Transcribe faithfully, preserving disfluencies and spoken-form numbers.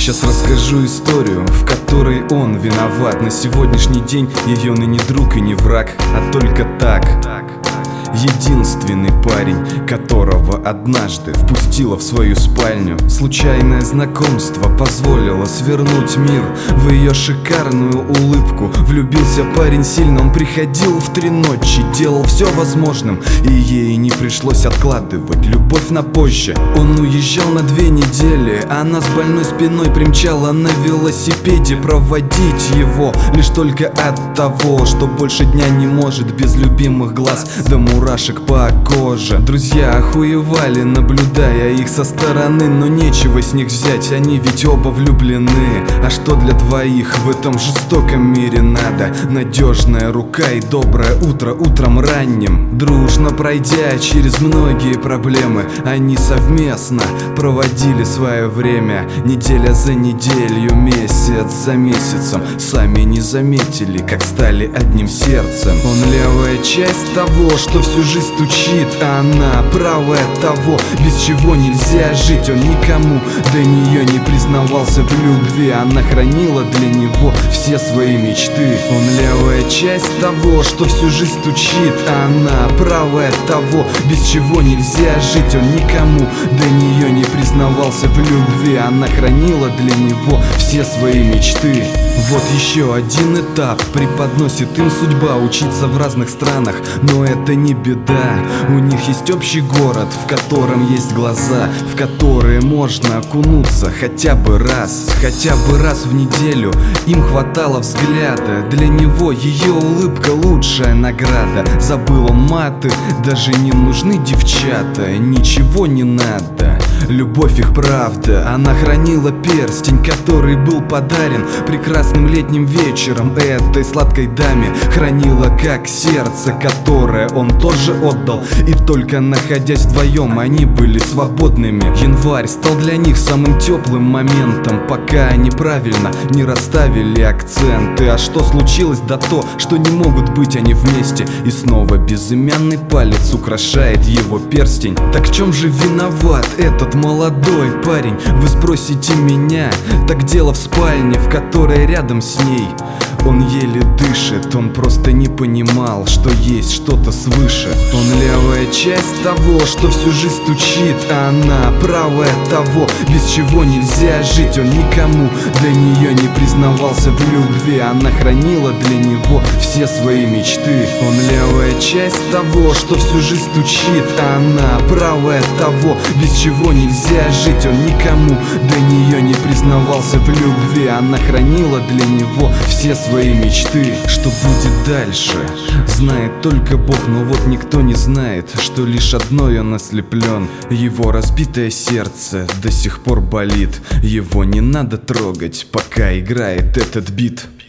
Сейчас расскажу историю, в которой он виноват. На сегодняшний день ее ныне друг и не враг, а только так. Единственный парень, которого однажды впустила в свою спальню случайное знакомство, позволило свернуть мир в ее шикарную улыбку. Влюбился парень сильно, он приходил в три ночи, делал все возможным, и ей не пришлось откладывать любовь на позже. Он уезжал на две недели, она с больной спиной примчала на велосипеде проводить его лишь только от того, что больше дня не может без любимых глаз до мурашек по коже. Друзья охуевали, наблюдая их со стороны, но нечего с них взять, они ведь оба влюблены. А что для двоих в этом жестоком мире надо? Надежная рука и доброе утро утром ранним. Дружно пройдя через многие проблемы, они совместно проводили свое время. Неделя за неделю, месяц за месяцем, сами не заметили, как стали одним сердцем. Он левая часть того, что всю жизнь стучит, а она правая того, без чего нельзя жить. Он никому до нее не признавался в любви, она хранила для него все свои мечты. Он левая часть того, что всю жизнь стучит, а она правая того, без чего нельзя жить. Он никому до нее не признавался в любви, она хранила для него все свои мечты. Вот еще один этап преподносит им судьба, учиться в разных странах, но это не беда. У них есть общий город, в котором есть глаза, в которые можно окунуться хотя бы раз. Хотя бы раз в неделю им хватало взгляда, для него ее улыбка лучшая награда. Забыл он маты, даже не нужны девчата, ничего не надо. Любовь их правда, она хранила перстень, который был подарен прекрасным летним вечером этой сладкой даме. Хранила как сердце, которое он тоже отдал, и только находясь вдвоем они были свободными. Январь стал для них самым теплым моментом, пока они правильно не расставили акценты. А что случилось? Да то, что не могут быть они вместе. И снова безымянный палец украшает его перстень. Так в чем же виноват этот молодой парень? Вы спросите меня. Так дело в спальне, в которой рядом с ней. Он еле дышит, он просто не понимал, что есть что-то свыше. Он левая часть того, что всю жизнь стучит, а она правая того, без чего нельзя жить. Он никому до нее не признавался в любви, она хранила для него все свои мечты. Он левая часть того, что всю жизнь стучит, а она правая того, без чего нельзя жить. Он никому до нее не признавался в любви, она хранила для него все свои свои мечты. Что будет дальше, знает только Бог, но вот никто не знает, что лишь одной он ослеплен. Его разбитое сердце до сих пор болит, его не надо трогать, пока играет этот бит.